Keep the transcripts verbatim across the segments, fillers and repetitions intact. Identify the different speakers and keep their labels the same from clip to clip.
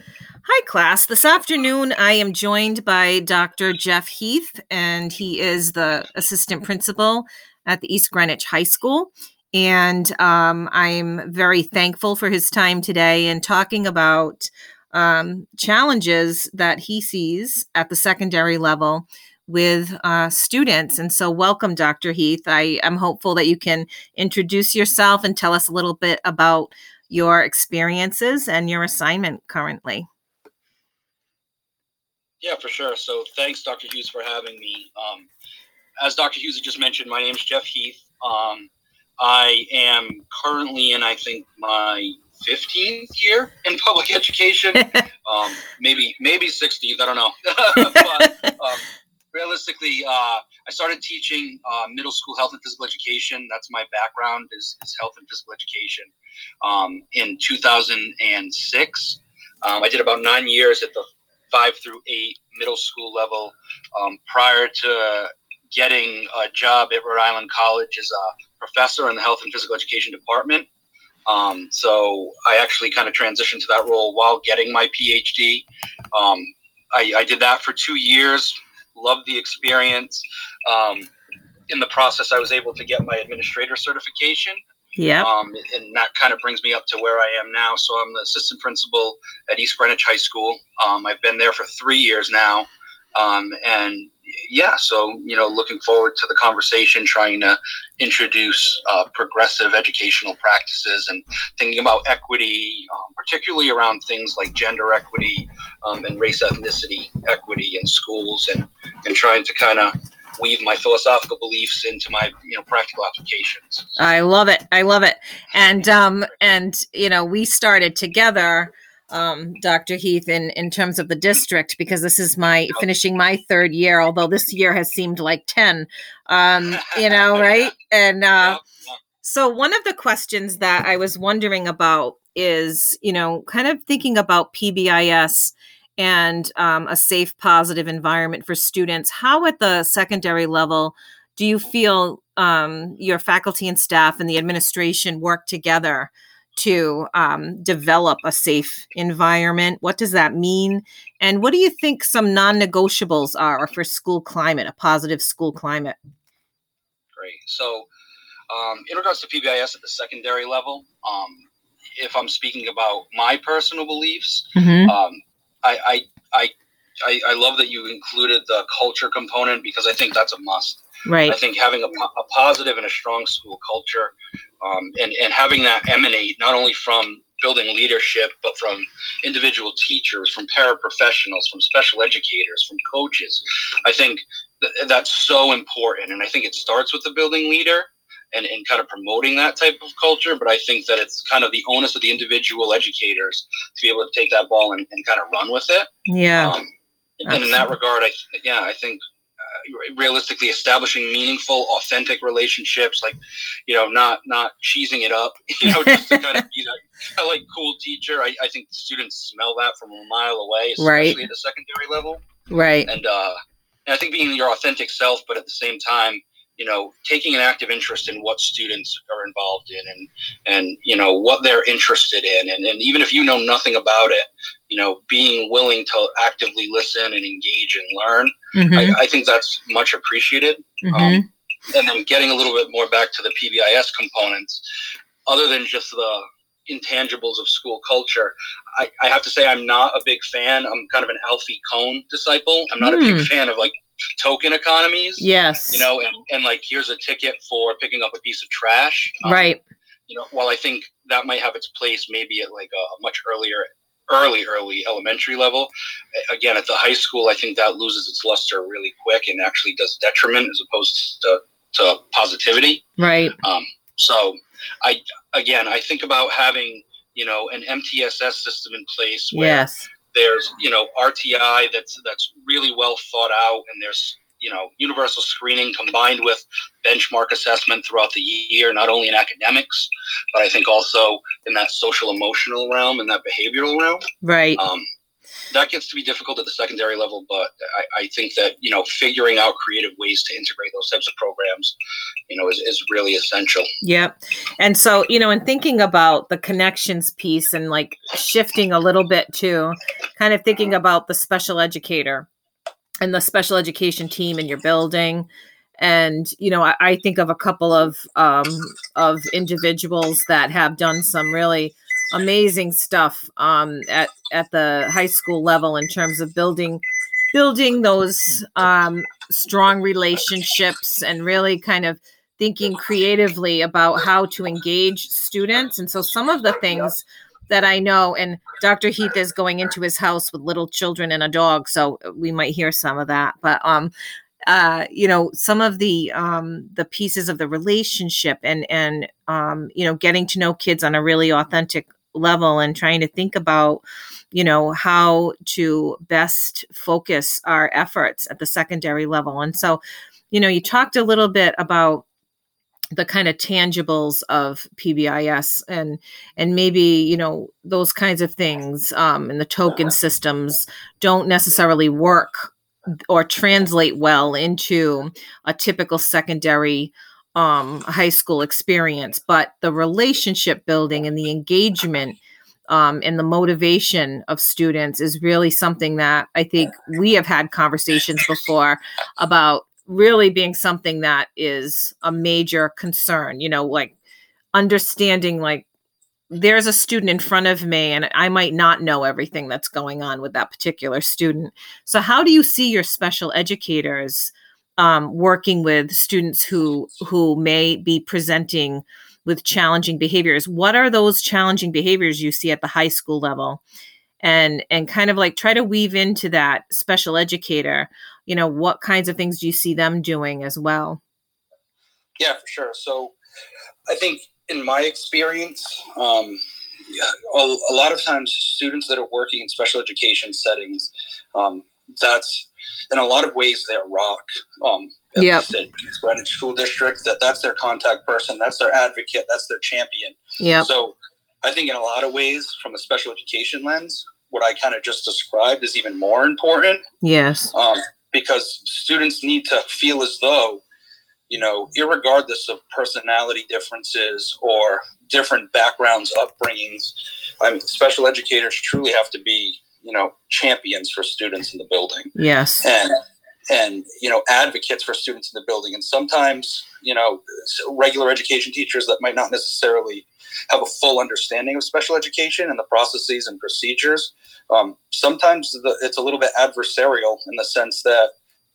Speaker 1: Hi, class. This afternoon, I am joined by Doctor Jeff Heath, and he is the assistant principal at the East Greenwich High School. And um, I'm very thankful for his time today and talking about um, challenges that he sees at the secondary level with uh, students. And so welcome, Doctor Heath. I am hopeful that you can introduce yourself and tell us a little bit about your experiences and your assignment currently.
Speaker 2: Yeah, for sure. So thanks, Doctor Hughes, for having me. Um, as Doctor Hughes had just mentioned, my name is Jeff Heath. Um, I am currently in, I think, my fifteenth year in public education. um, maybe maybe sixteenth, I don't know. but um, realistically, uh, I started teaching uh, middle school health and physical education. That's my background is, is health and physical education um, in two thousand six. Um, I did about nine years at the five through eight middle school level um, prior to getting a job at Rhode Island College as a professor in the health and physical education department. Um, so I actually kind of transitioned to that role while getting my PhD. Um, I, I did that for two years, loved the experience. Um, in the process, I was able to get my administrator certification.
Speaker 1: Yeah.
Speaker 2: Um, and that kind of brings me up to where I am now. So I'm the assistant principal at East Greenwich High School. Um, I've been there for three years now. Um, and yeah, so, you know, looking forward to the conversation, trying to introduce uh, progressive educational practices and thinking about equity, um, particularly around things like gender equity um, and race ethnicity equity in schools, and, and trying to kind of weave my philosophical beliefs into my, you know, practical applications.
Speaker 1: I love it. I love it. And, um, and, you know, we started together, um, Doctor Heath, in, in terms of the district, because this is my finishing my third year, although this year has seemed like ten, um, you know, right. And, uh, so one of the questions that I was wondering about is, you know, kind of thinking about P B I S and um, a safe, positive environment for students. How at the secondary level do you feel um, your faculty and staff and the administration work together to um, develop a safe environment? What does that mean? And what do you think some non-negotiables are for school climate, a positive school climate?
Speaker 2: Great. So um, in regards to P B I S at the secondary level, um, if I'm speaking about my personal beliefs,
Speaker 1: Mm-hmm.
Speaker 2: um, I, I, I, I, I love that you included the culture component, because I think that's a must.
Speaker 1: Right.
Speaker 2: I think having a, a positive and a strong school culture, um, and, and having that emanate not only from building leadership, but from individual teachers, from paraprofessionals, from special educators, from coaches. I think th- that's so important. And I think it starts with the building leader and, and kind of promoting that type of culture. But I think that it's kind of the onus of the individual educators to be able to take that ball and, and kind of run with it.
Speaker 1: Yeah.
Speaker 2: Um, and in that regard, I yeah, I think uh, realistically establishing meaningful, authentic relationships, like, you know, not not cheesing it up, you know, just to kind of be that kind of like cool teacher. I, I think students smell that from a mile away, especially
Speaker 1: Right.
Speaker 2: at the secondary level.
Speaker 1: Right.
Speaker 2: And, uh, and I think being your authentic self, but at the same time, you know, taking an active interest in what students are involved in, and, and, you know, what they're interested in. And, and even if you know nothing about it, you know, being willing to actively listen and engage and learn,
Speaker 1: Mm-hmm.
Speaker 2: I, I think that's much appreciated.
Speaker 1: Mm-hmm.
Speaker 2: Um, and then getting a little bit more back to the P B I S components, other than just the intangibles of school culture, I, I have to say I'm not a big fan. I'm kind of an Alfie Kohn disciple. I'm not
Speaker 1: Mm.
Speaker 2: a big fan of like token economies.
Speaker 1: Yes.
Speaker 2: You know, and, and like, here's a ticket for picking up a piece of trash. Um,
Speaker 1: Right.
Speaker 2: You know, while I think that might have its place maybe at like a much earlier, early, early elementary level, again, at the high school, I think that loses its luster really quick and actually does detriment as opposed to, to positivity.
Speaker 1: Right.
Speaker 2: Um, so I, again, I think about having, you know, an M T S S system in place where
Speaker 1: Yes.
Speaker 2: there's, you know, R T I that's that's really well thought out, and there's, you know, universal screening combined with benchmark assessment throughout the year, not only in academics, but I think also in that social emotional realm and that behavioral realm.
Speaker 1: Right.
Speaker 2: Um, that gets to be difficult at the secondary level, but I, I think that, you know, figuring out creative ways to integrate those types of programs, you know, is, is really essential.
Speaker 1: Yep. And so, you know, in thinking about the connections piece and like shifting a little bit to kind of thinking about the special educator and the special education team in your building. And, you know, I, I think of a couple of um, of individuals that have done some really amazing stuff um, at, at the high school level in terms of building building those um, strong relationships and really kind of thinking creatively about how to engage students. And so some of the things that I know, and Doctor Heath is going into his house with little children and a dog, so we might hear some of that. But um, uh, you know, some of the um, the pieces of the relationship and and um, you know, getting to know kids on a really authentic level and trying to think about, you know, how to best focus our efforts at the secondary level. And so, you know, you talked a little bit about the kind of tangibles of P B I S and and maybe, you know, those kinds of things um, and the token systems don't necessarily work or translate well into a typical secondary um, high school experience. But the relationship building and the engagement um, and the motivation of students is really something that I think we have had conversations before about really being something that is a major concern, you know, like understanding like there's a student in front of me and I might not know everything that's going on with that particular student. So how do you see your special educators um, working with students who who may be presenting with challenging behaviors? What are those challenging behaviors you see at the high school level? And and kind of like try to weave into that special educator, you know, what kinds of things do you see them doing as well?
Speaker 2: Yeah, for sure. So I think in my experience, um, a, a lot of times students that are working in special education settings, um, that's in a lot of ways their rock. Um, at
Speaker 1: yep.
Speaker 2: least at Greenwich School District, that that's their contact person, that's their advocate, that's their champion.
Speaker 1: Yep.
Speaker 2: So I think in a lot of ways, from a special education lens, what I kind of just described is even more important.
Speaker 1: Yes.
Speaker 2: Um, because students need to feel as though, you know, irregardless of personality differences or different backgrounds, upbringings, I mean, special educators truly have to be, you know, champions for students in the building.
Speaker 1: Yes.
Speaker 2: And, and, you know, advocates for students in the building. And sometimes, you know, regular education teachers that might not necessarily have a full understanding of special education and the processes and procedures. Um, sometimes the, it's a little bit adversarial in the sense that,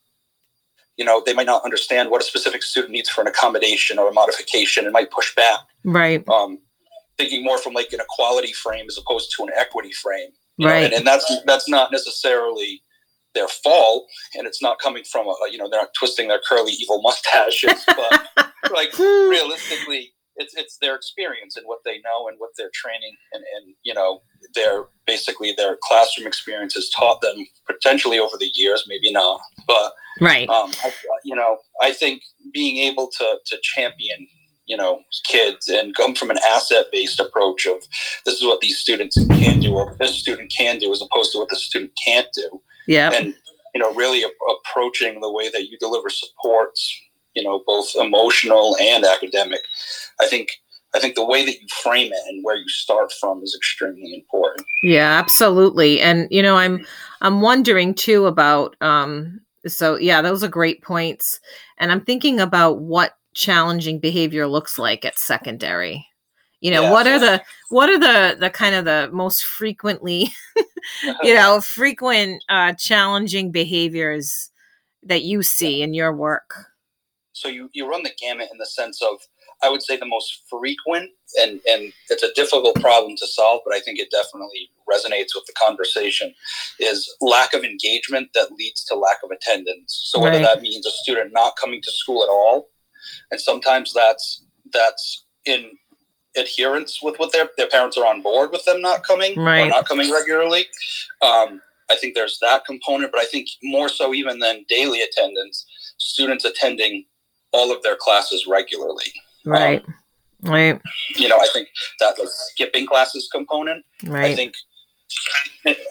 Speaker 2: you know, they might not understand what a specific student needs for an accommodation or a modification and might push back.
Speaker 1: Right.
Speaker 2: Um, thinking more from like an equality frame as opposed to an equity frame.
Speaker 1: Right.
Speaker 2: Know? And, and that's that's not necessarily their fault, and it's not coming from a, you know, they're not twisting their curly evil mustaches, but like realistically, it's it's their experience and what they know and what their training and, and you know, their basically their classroom experience has taught them potentially over the years, maybe not, but
Speaker 1: right.
Speaker 2: Um, I, you know, I think being able to to champion, you know, kids and come from an asset-based approach of this is what these students can do or this student can do as opposed to what the student can't do.
Speaker 1: Yeah.
Speaker 2: And, you know, really a- approaching the way that you deliver supports, you know, both emotional and academic. I think I think the way that you frame it and where you start from is extremely important.
Speaker 1: Yeah, absolutely. And, you know, I'm I'm wondering too about um so yeah, those are great points. And I'm thinking about what challenging behavior looks like at secondary. You know,
Speaker 2: Yeah,
Speaker 1: what
Speaker 2: so-
Speaker 1: are the what are the the kind of the most frequently, you know, frequent uh, challenging behaviors that you see in your work?
Speaker 2: So you, you run the gamut in the sense of, I would say the most frequent, and, and it's a difficult problem to solve, but I think it definitely resonates with the conversation, is lack of engagement that leads to lack of attendance. So whether
Speaker 1: Right.
Speaker 2: that means a student not coming to school at all, and sometimes that's that's in adherence with what their, their parents are on board with them not coming
Speaker 1: Right.
Speaker 2: or not coming regularly. Um, I think there's that component, but I think more so even than daily attendance, students attending all of their classes regularly.
Speaker 1: Right.
Speaker 2: Um,
Speaker 1: Right.
Speaker 2: you know, I think that the skipping classes component,
Speaker 1: Right.
Speaker 2: I think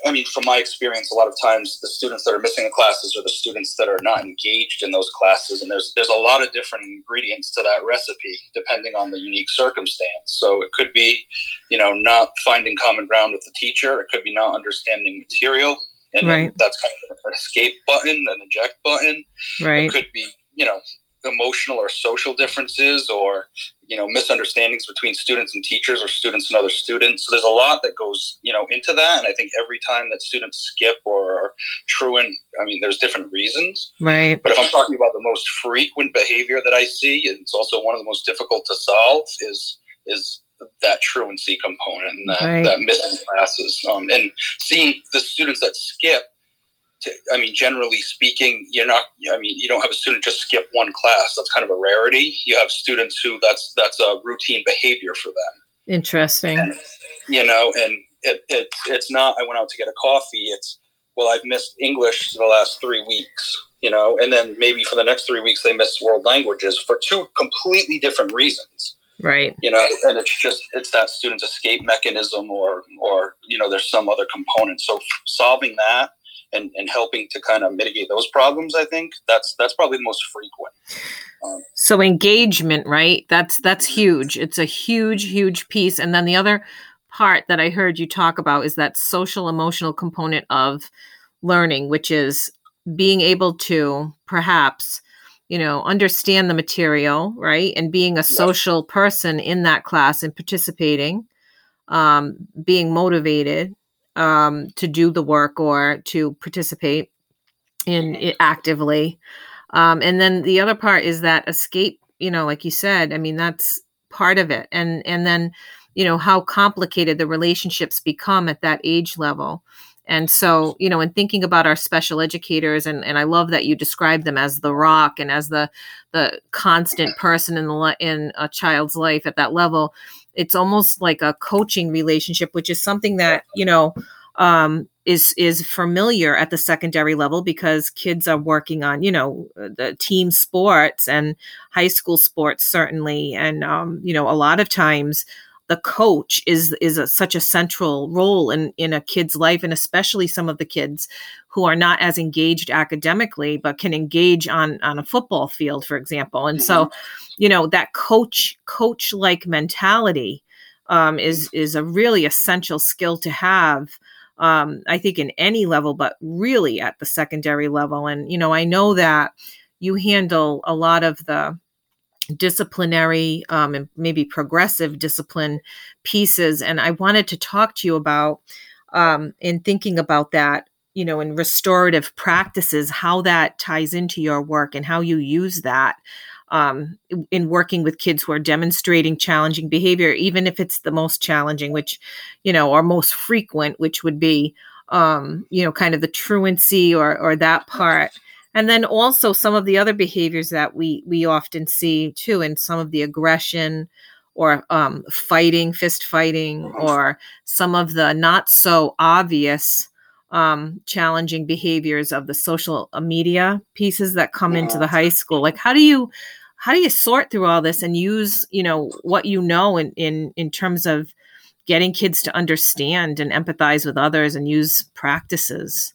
Speaker 2: I mean, from my experience, a lot of times the students that are missing in classes are the students that are not engaged in those classes. And there's there's a lot of different ingredients to that recipe, depending on the unique circumstance. So it could be, you know, not finding common ground with the teacher. It could be not understanding material. And
Speaker 1: right.
Speaker 2: that's kind of an escape button, an eject button.
Speaker 1: Right.
Speaker 2: It could be, you know, emotional or social differences, or, you know, misunderstandings between students and teachers, or students and other students. So there's a lot that goes, you know, into that. And I think every time that students skip or are truant, I mean, there's different reasons.
Speaker 1: Right.
Speaker 2: But if I'm talking about the most frequent behavior that I see, it's also one of the most difficult to solve, is is that truancy component, and that,
Speaker 1: right.
Speaker 2: that missing classes. Um, and seeing the students that skip, To, I mean, generally speaking, you're not, I mean, you don't have a student just skip one class. That's kind of a rarity. You have students who that's, that's a routine behavior for them.
Speaker 1: Interesting.
Speaker 2: And, you know, and it, it, it's not, I went out to get a coffee. It's, well, I've missed English for the last three weeks, you know, and then maybe for the next three weeks, they miss world languages for two completely different reasons.
Speaker 1: Right.
Speaker 2: You know, and it's just, it's that student's escape mechanism, or, or, you know, there's some other component. So solving that, And, and helping to kind of mitigate those problems, I think that's that's probably the most frequent. Um,
Speaker 1: so engagement, right? That's that's huge. It's a huge, huge piece. And then the other part that I heard you talk about is that social emotional component of learning, which is being able to perhaps, you know, understand the material, right? And being a social yeah. person in that class and participating, um, being motivated Um, to do the work or to participate in it actively. Um, and then the other part is that escape, you know, like you said, I mean, that's part of it. And, and then, you know, how complicated the relationships become at that age level. And so, you know, in thinking about our special educators, and, and I love that you describe them as the rock and as the, the constant person in the, in a child's life at that level. It's almost like a coaching relationship, which is something that, you know, um, is, is familiar at the secondary level, because kids are working on, you know, the team sports and high school sports, certainly. And, um, you know, a lot of times the coach is, is a, such a central role in, in a kid's life, and especially some of the kids who are not as engaged academically, but can engage on, on a football field, for example. And mm-hmm. so, you know, that coach, coach-like mentality um, is, is a really essential skill to have, um, I think, in any level, but really at the secondary level. And, you know, I know that you handle a lot of the disciplinary um, and maybe progressive discipline pieces. And I wanted to talk to you about, um, in thinking about that, you know, in restorative practices, how that ties into your work and how you use that um, in working with kids who are demonstrating challenging behavior, even if it's the most challenging, which, you know, or most frequent, which would be, um, you know, kind of the truancy or, or that part. And then also some of the other behaviors that we, we often see too, in some of the aggression or um, fighting, fist fighting, or some of the not so obvious um, challenging behaviors of the social media pieces that come yeah. into the high school. Like, how do you, how do you sort through all this and use, you know, what you know in, in, in terms of getting kids to understand and empathize with others and use practices?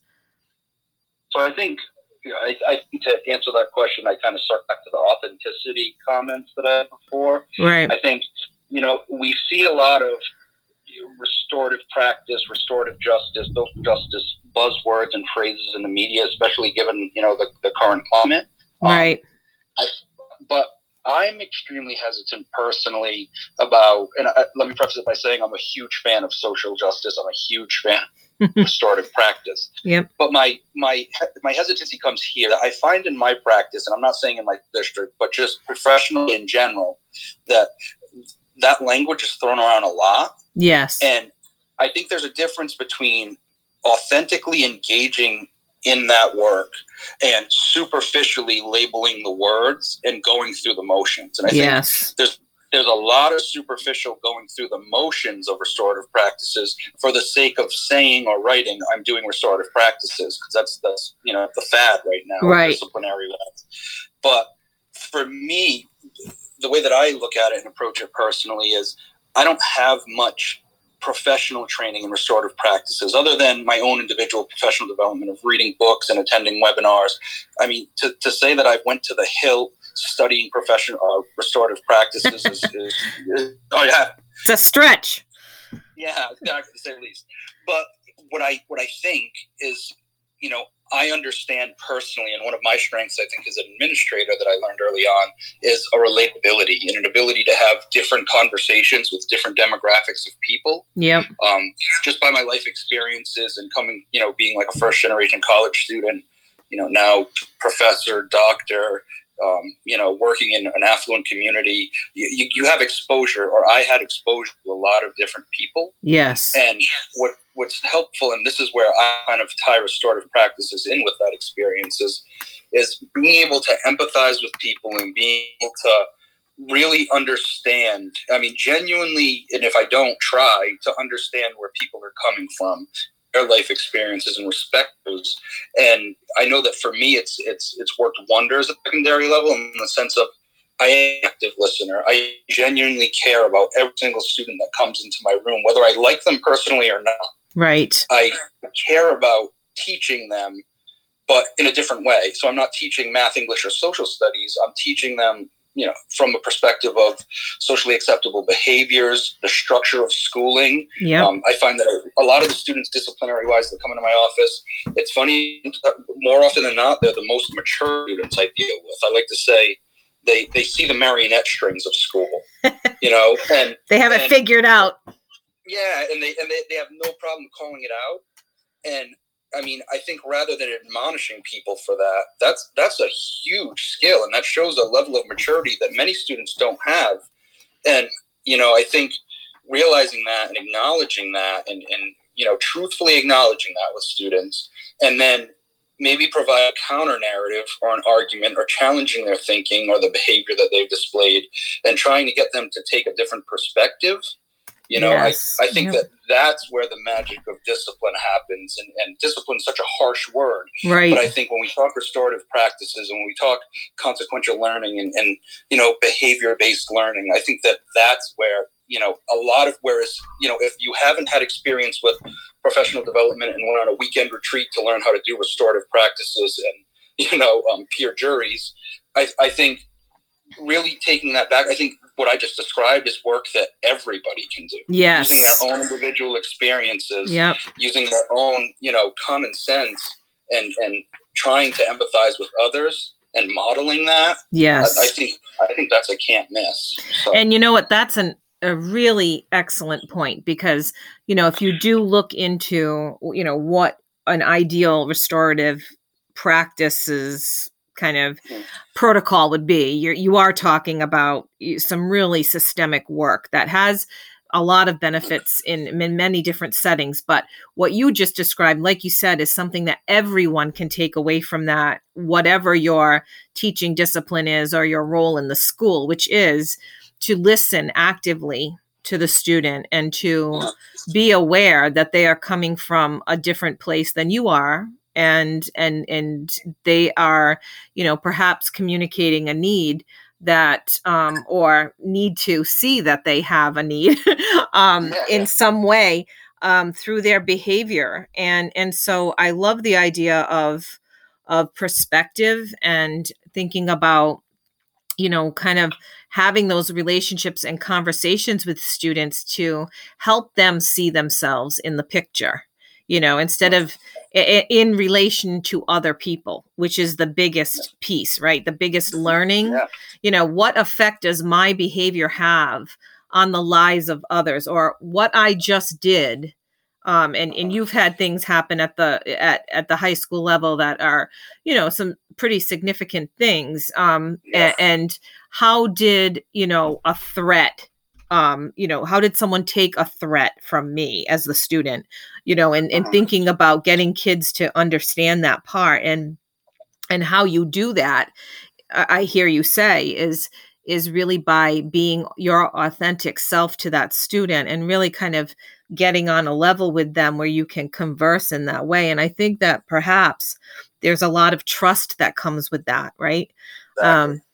Speaker 2: So I think, I, I think to answer that question, I kind of start back to the authenticity comments that I had before.
Speaker 1: Right.
Speaker 2: I think, you know, we see a lot of restorative practice, restorative justice, those justice buzzwords and phrases in the media, especially given, you know, the, the current climate.
Speaker 1: Right.
Speaker 2: Um, I, but I'm extremely hesitant personally about, and I, let me preface it by saying I'm a huge fan of social justice. I'm a huge fan of restorative practice.
Speaker 1: Yep.
Speaker 2: But my, my, my hesitancy comes here. I find in my practice, and I'm not saying in my district, but just professionally in general, that that language is thrown around a lot.
Speaker 1: Yes.
Speaker 2: And I think there's a difference between authentically engaging in that work and superficially labeling the words and going through the motions. And I
Speaker 1: yes.
Speaker 2: think there's there's a lot of superficial going through the motions of restorative practices for the sake of saying or writing, I'm doing restorative practices, because that's that's you know the fad right now,
Speaker 1: right.
Speaker 2: disciplinary ones. But for me, the way that I look at it and approach it personally is I don't have much professional training in restorative practices, other than my own individual professional development of reading books and attending webinars. I mean, to, to say that I went to the Hill studying professional uh, restorative practices is, is, is, oh yeah,
Speaker 1: it's a stretch.
Speaker 2: Yeah, to say the least. But what I what I think is, you know, I understand personally, and one of my strengths, I think, as an administrator that I learned early on is a relatability and an ability to have different conversations with different demographics of people.
Speaker 1: Yep.
Speaker 2: Um, just by my life experiences and coming, you know, being like a first generation college student, you know, now professor, doctor, um, you know, working in an affluent community, you, you, you have exposure, or I had exposure to a lot of different people.
Speaker 1: Yes.
Speaker 2: And what what's helpful, and this is where I kind of tie restorative practices in with that experience, is, is being able to empathize with people and being able to really understand, I mean, genuinely, and if I don't try to understand where people are coming from, their life experiences, and respect those. And I know that for me, it's it's it's worked wonders at the secondary level in the sense of I am an active listener. I genuinely care about every single student that comes into my room, whether I like them personally or not.
Speaker 1: Right.
Speaker 2: I care about teaching them, but in a different way. So I'm not teaching math, English, or social studies. I'm teaching them, you know, from a perspective of socially acceptable behaviors, the structure of schooling.
Speaker 1: Yeah.
Speaker 2: Um, I find that a lot of the students, disciplinary wise, that come into my office, it's funny, more often than not, they're the most mature students I deal with. I like to say they, they see the marionette strings of school, you know, and
Speaker 1: they have it
Speaker 2: and,
Speaker 1: figured out.
Speaker 2: Yeah. And they, and they, they have no problem calling it out. And I mean, I think rather than admonishing people for that, that's that's a huge skill, and that shows a level of maturity that many students don't have. And, you know, I think realizing that and acknowledging that and, and, you know, truthfully acknowledging that with students, and then maybe provide a counter narrative or an argument or challenging their thinking or the behavior that they've displayed and trying to get them to take a different perspective. You know,
Speaker 1: Yes.
Speaker 2: I, I think
Speaker 1: Yep.
Speaker 2: that that's where the magic of discipline happens. And, and discipline is such a harsh word.
Speaker 1: Right.
Speaker 2: But I think when we talk restorative practices and when we talk consequential learning and, and you know, behavior-based learning, I think that that's where, you know, a lot of, whereas, you know, if you haven't had experience with professional development and went on a weekend retreat to learn how to do restorative practices and, you know, um, peer juries, I, I think really taking that back, I think what I just described is work that everybody can do.
Speaker 1: Yes.
Speaker 2: Using their own individual experiences,
Speaker 1: Yep.
Speaker 2: using their own, you know, common sense and, and trying to empathize with others and modeling that.
Speaker 1: Yes.
Speaker 2: I, I think, I think that's a can't miss. So.
Speaker 1: And you know what? That's an, a really excellent point, because, you know, if you do look into, you know, what an ideal restorative practices kind of protocol would be, you're, you are talking about some really systemic work that has a lot of benefits in, in many different settings. But what you just described, like you said, is something that everyone can take away from that, whatever your teaching discipline is or your role in the school, which is to listen actively to the student and to be aware that they are coming from a different place than you are. And, and, and they are, you know, perhaps communicating a need that, um, or need to see that they have a need, um,
Speaker 2: Yeah,
Speaker 1: in
Speaker 2: yeah.
Speaker 1: some way, um, through their behavior. And, and so I love the idea of, of perspective and thinking about, you know, kind of having those relationships and conversations with students to help them see themselves in the picture, you know, instead of I- in relation to other people, which is the biggest piece, right? The biggest learning,
Speaker 2: Yeah.
Speaker 1: you know, what effect does my behavior have on the lives of others, or what I just did? Um, and, and you've had things happen at the, at, at the high school level that are, you know, some pretty significant things. Um,
Speaker 2: Yeah.
Speaker 1: a- and how did, you know, a threat, um, you know, how did someone take a threat from me as the student, you know, and, and
Speaker 2: Uh-huh.
Speaker 1: thinking about getting kids to understand that part, and, and how you do that, I, I hear you say is, is really by being your authentic self to that student and really kind of getting on a level with them where you can converse in that way. And I think that perhaps there's a lot of trust that comes with that, right?
Speaker 2: Exactly.
Speaker 1: Um,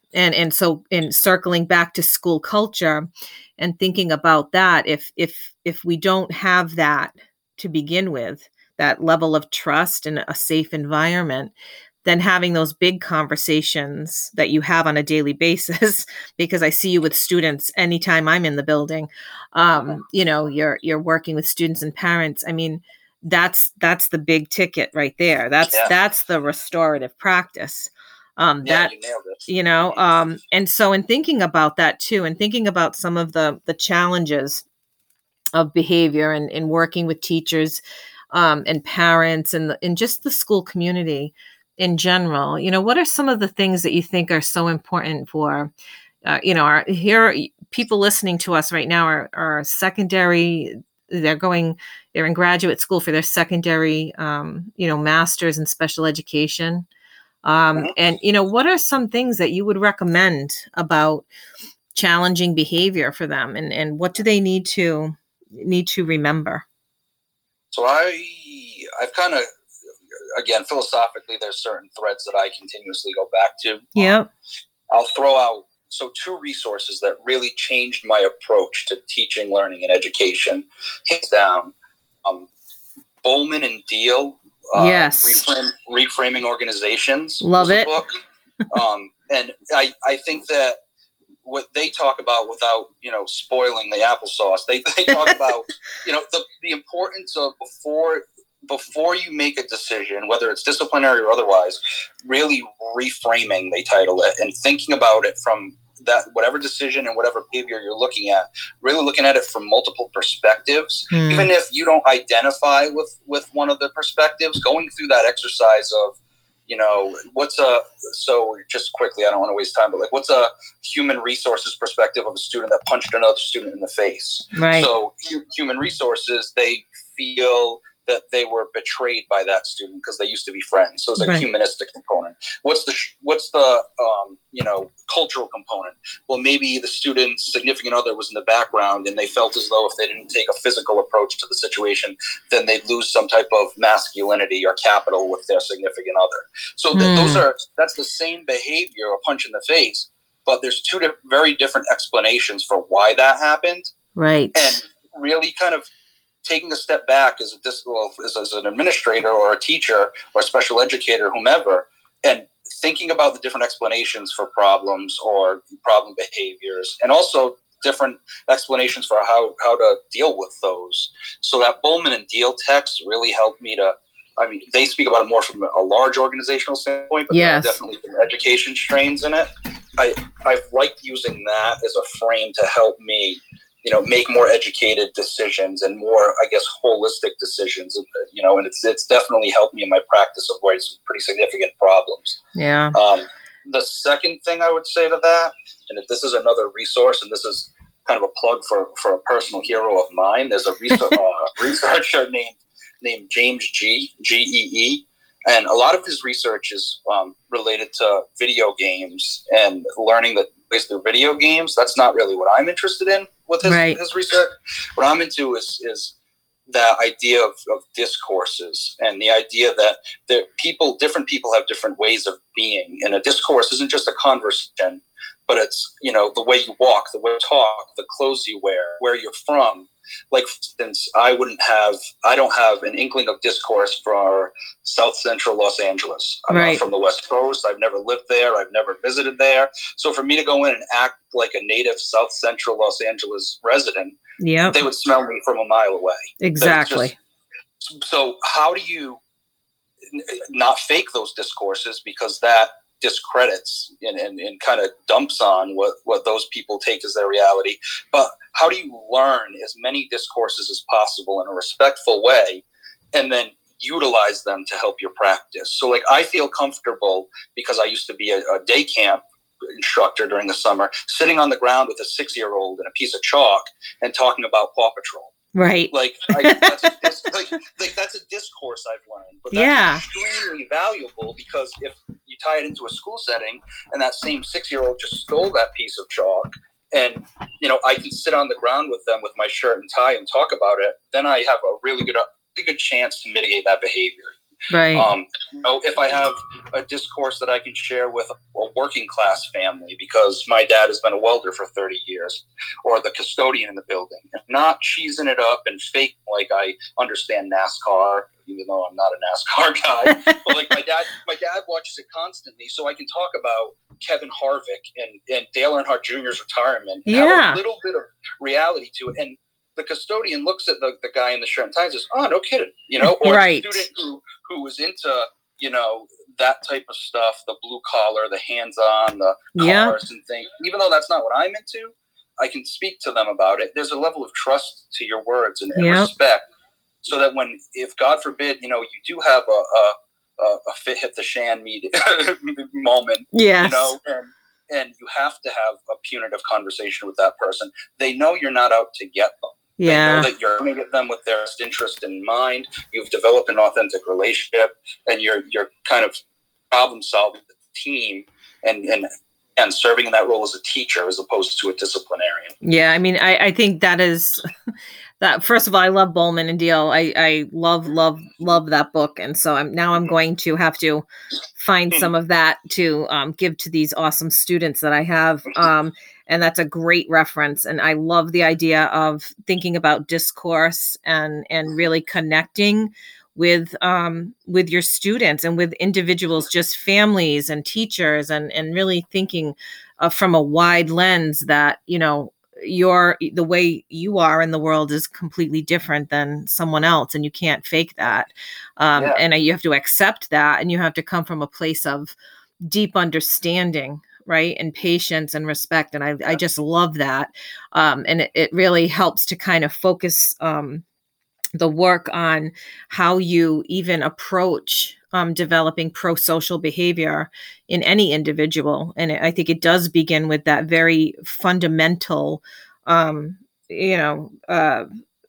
Speaker 1: and and so in circling back to school culture and thinking about that, if if if we don't have that to begin with, that level of trust and a safe environment, then having those big conversations that you have on a daily basis, because I see you with students anytime I'm in the building, um, you know, you're you're working with students and parents. I mean, that's that's the big ticket right there. That's
Speaker 3: Yeah.
Speaker 1: that's the restorative practice. Um,
Speaker 3: Yeah,
Speaker 1: that
Speaker 3: you nailed it.
Speaker 1: you know, um, and so in thinking about that too, and thinking about some of the the challenges of behavior and in working with teachers um, and parents and the, and just the school community in general, you know, what are some of the things that you think are so important for, uh, you know, our here people listening to us right now are, are secondary. They're going, they're in graduate school for their secondary, um, you know, masters in special education. Um,
Speaker 3: Mhm.
Speaker 1: and, you know, what are some things that you would recommend about challenging behavior for them, and, and what do they need to need to remember?
Speaker 3: So I, I've kind of, again, philosophically, there's certain threads that I continuously go back to.
Speaker 1: Yeah.
Speaker 3: Um, I'll throw out, so two resources that really changed my approach to teaching, learning, and education. Hands down, um, Bowman and Deal, uh,
Speaker 1: Yes.
Speaker 3: Reframe, Reframing Organizations.
Speaker 1: Love
Speaker 3: was a
Speaker 1: it.
Speaker 3: Book. um, and I, I think that what they talk about, without, you know, spoiling the applesauce, they, they talk about, you know, the, the importance of before before you make a decision, whether it's disciplinary or otherwise, really reframing, they title it, and thinking about it from that, whatever decision and whatever behavior you're looking at, really looking at it from multiple perspectives.
Speaker 1: Hmm.
Speaker 3: Even if you don't identify with, with one of the perspectives, going through that exercise of, you know, what's a, so just quickly, I don't want to waste time, but like, what's a human resources perspective of a student that punched another student in the face?
Speaker 1: Right.
Speaker 3: So hu- human resources, they feel that they were betrayed by that student because they used to be friends. So it's a
Speaker 1: Right.
Speaker 3: humanistic component. What's the, sh- what's the, um, you know, cultural component? Well, maybe the student's significant other was in the background and they felt as though if they didn't take a physical approach to the situation, then they'd lose some type of masculinity or capital with their significant other. So th-
Speaker 1: Mm.
Speaker 3: those are, that's the same behavior, a punch in the face, but there's two di- very different explanations for why that happened.
Speaker 1: Right.
Speaker 3: And really kind of taking a step back as a dis- well, as, as an administrator or a teacher or a special educator, whomever, and thinking about the different explanations for problems or problem behaviors, and also different explanations for how, how to deal with those. So that Bowman and Deal text really helped me to, I mean, they speak about it more from a large organizational standpoint, but
Speaker 1: Yes.
Speaker 3: there are definitely some education strains in it. I, I've liked using that as a frame to help me, you know, make more educated decisions and more, I guess, holistic decisions, you know, and it's it's definitely helped me in my practice of avoiding some pretty significant problems.
Speaker 1: Yeah.
Speaker 3: Um, the second thing I would say to that, and if this is another resource, and this is kind of a plug for, for a personal hero of mine, there's a research, uh, researcher named named James G, G E E, and a lot of his research is um, related to video games and learning that based through video games. That's not really what I'm interested in with his,
Speaker 1: Right.
Speaker 3: his research. What I'm into is is that idea of, of discourses, and the idea that there, people, different people have different ways of being, and a discourse isn't just a conversation, but it's, you know, the way you walk, the way you talk, the clothes you wear, where you're from. Like, for instance, I wouldn't have, I don't have an inkling of discourse for South Central Los Angeles. I'm
Speaker 1: Right.
Speaker 3: not from the West Coast. I've never lived there. I've never visited there. So for me to go in and act like a native South Central Los Angeles resident,
Speaker 1: Yep.
Speaker 3: they would smell me from a mile away.
Speaker 1: Exactly.
Speaker 3: Just, so how do you n- not fake those discourses, because that discredits and, and, and kind of dumps on what, what those people take as their reality. But how do you learn as many discourses as possible in a respectful way and then utilize them to help your practice? So like, I feel comfortable because I used to be a, a day camp instructor during the summer, sitting on the ground with a six-year-old and a piece of chalk and talking about Paw Patrol.
Speaker 1: Right.
Speaker 3: Like, I, that's, a, dis- like, like that's a discourse I've learned, but that's
Speaker 1: Yeah.
Speaker 3: extremely valuable, because if you tie it into a school setting and that same six-year-old just stole that piece of chalk, and, you know, I can sit on the ground with them with my shirt and tie and talk about it, then I have a really good, a good chance to mitigate that behavior.
Speaker 1: Right.
Speaker 3: Um, you know, if I have a discourse that I can share with a working class family because my dad has been a welder for thirty years, or the custodian in the building, and not cheesing it up and fake like I understand NASCAR, even though I'm not a NASCAR guy. But like my dad, my dad watches it constantly, so I can talk about Kevin Harvick and, and Dale Earnhardt Junior's retirement and
Speaker 1: Yeah.
Speaker 3: have a little bit of reality to it. And the custodian looks at the, the guy in the shirt and tie and says, "Oh, no kidding," you know, or
Speaker 1: Right.
Speaker 3: the student who, who was into, you know, that type of stuff, the blue collar, the hands-on, the
Speaker 1: Yeah.
Speaker 3: cars and things. Even though that's not what I'm into, I can speak to them about it. There's a level of trust to your words and, and
Speaker 1: Yep.
Speaker 3: respect, so that when, if God forbid, you know, you do have a a, a, a fit hit the shan meet moment,
Speaker 1: Yes.
Speaker 3: you know, and and you have to have a punitive conversation with that person. They know you're not out to get them. They
Speaker 1: Yeah.
Speaker 3: know that you're coming at them with their best interest in mind. You've developed an authentic relationship, and you're you're kind of problem solving with the team, and and and serving in that role as a teacher as opposed to a disciplinarian.
Speaker 1: Yeah, I mean, I, I think that is that. First of all, I love Bowman and Deal. I, I love, love, love that book, and so I'm now I'm going to have to find some of that to um, give to these awesome students that I have. Um, and that's a great reference. And I love the idea of thinking about discourse and and really connecting with um, with your students and with individuals, just families and teachers, and and really thinking uh, from a wide lens that, you know, your the way you are in the world is completely different than someone else, and you can't fake that. Um,
Speaker 3: Yeah.
Speaker 1: and you have to accept that, and you have to come from a place of deep understanding, right, and patience and respect. And I, I just love that. Um, and it, it really helps to kind of focus um, the work on how you even approach um, developing pro-social behavior in any individual. And I think it does begin with that very fundamental, um, you know, uh,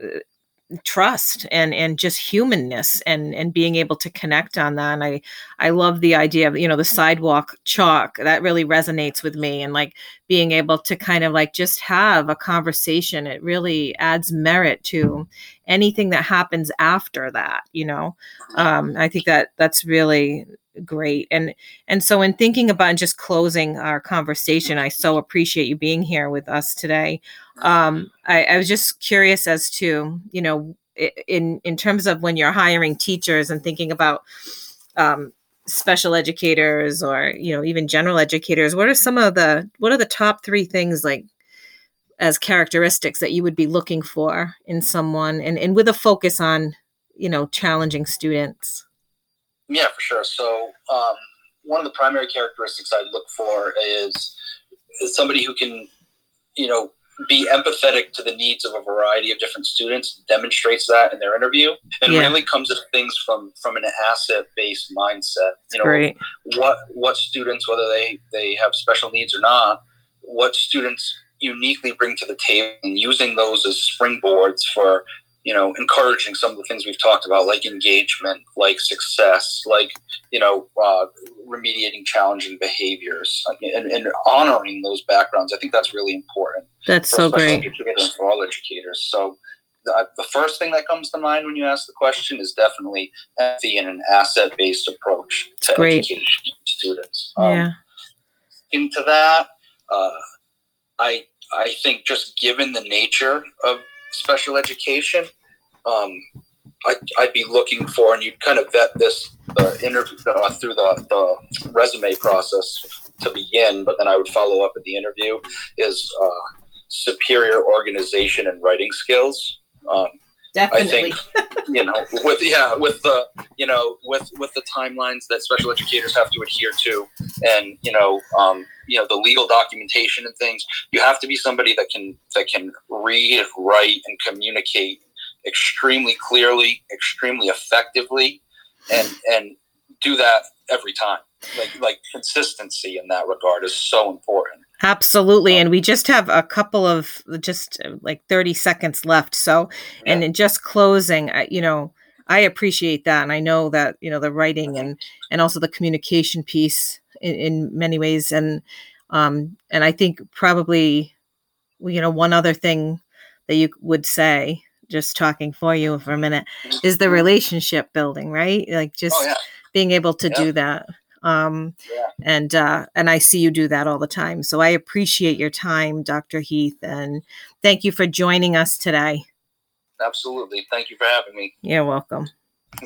Speaker 1: trust and and just humanness, and and being able to connect on that. And I I love the idea of, you know, the sidewalk chalk. That really resonates with me, and like being able to kind of like just have a conversation. It really adds merit to anything that happens after that, you know. um I think that that's really great. And and so in thinking about and just closing our conversation, I so appreciate you being here with us today. um I, I was just curious as to, you know, i- in in terms of when you're hiring teachers and thinking about um special educators, or, you know, even general educators, what are some of the what are the top three things, like, as characteristics that you would be looking for in someone, and, and with a focus on, you know, challenging students?
Speaker 3: Yeah, for sure. So um, one of the primary characteristics I look for is, is somebody who can, you know, be empathetic to the needs of a variety of different students, demonstrates that in their interview, and
Speaker 1: Yeah.
Speaker 3: really comes at things from from an asset-based mindset. You know,
Speaker 1: Great.
Speaker 3: what what students, whether they they have special needs or not, what students uniquely bring to the table, and using those as springboards for, you know, encouraging some of the things we've talked about, like engagement, like success, like, you know, uh, remediating challenging behaviors, and, and honoring those backgrounds. I think that's really important.
Speaker 1: That's
Speaker 3: for
Speaker 1: so
Speaker 3: special
Speaker 1: great.
Speaker 3: educators and for all educators. So the, the first thing that comes to mind when you ask the question is definitely empathy and an asset-based approach to
Speaker 1: Great.
Speaker 3: education to students.
Speaker 1: Yeah.
Speaker 3: Um, into that, uh, I I think just given the nature of special education, um, I, I'd be looking for, and you kind of vet this uh, interview uh, through the, the resume process to begin, but then I would follow up at the interview, is uh, superior organization and writing skills. Um,
Speaker 1: Definitely.
Speaker 3: I think, you know, with yeah, with the you know, with with the timelines that special educators have to adhere to, and you know, um, you know, the legal documentation and things, you have to be somebody that can that can read, write, and communicate extremely clearly, extremely effectively, and and do that every time. Like like consistency in that regard is so important.
Speaker 1: Absolutely. And we just have a couple of just uh, like thirty seconds left. So, and in just closing, I, you know, I appreciate that. And I know that, you know, the writing and, and also the communication piece in, in many ways. And, um, and I think probably, you know, one other thing that you would say just talking for you for a minute, is the relationship building, right? Like just
Speaker 3: Oh, yeah.
Speaker 1: being able to
Speaker 3: Yeah.
Speaker 1: do that. Um,
Speaker 3: Yeah.
Speaker 1: and, uh, and I see you do that all the time. So I appreciate your time, Doctor Heath, and thank you for joining us today.
Speaker 3: Absolutely. Thank you for having me.
Speaker 1: You're welcome.